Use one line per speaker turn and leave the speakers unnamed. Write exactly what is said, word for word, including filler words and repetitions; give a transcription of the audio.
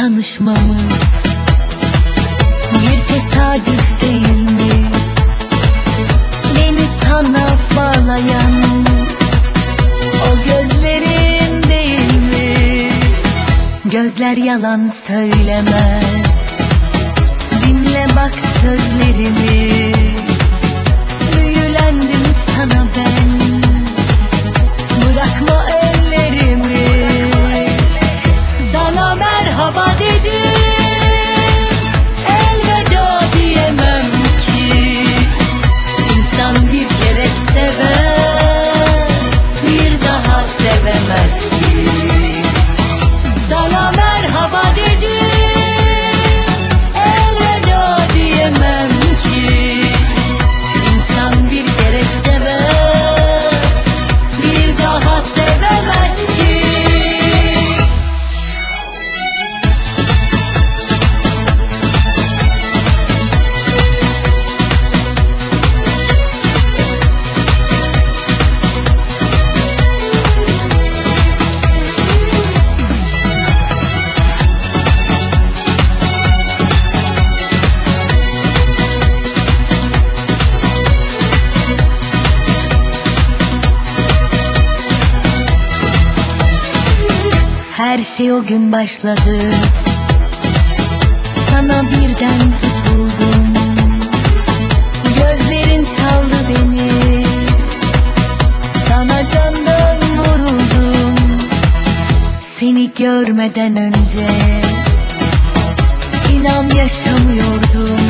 tanışmamız bir tesadüf değil mi? Beni sana bağlayan o gözlerin değil mi? Gözler yalan söylemez, dinle bak sözlerimi. Büyülendim sana ben, bırakma ellerimi. Sana merhaba dedim, elveda diyemem ki. İnsan bir kere sever, bir daha sevemez ki. Sana merhaba dedim, elveda diyemem ki. İnsan bir kere sever, bir daha sevemez ki. Her şey o gün başladı, sana birden tutuldum. Gözlerin çaldı beni, sana candan vuruldum. Seni görmeden önce inan yaşamıyordum.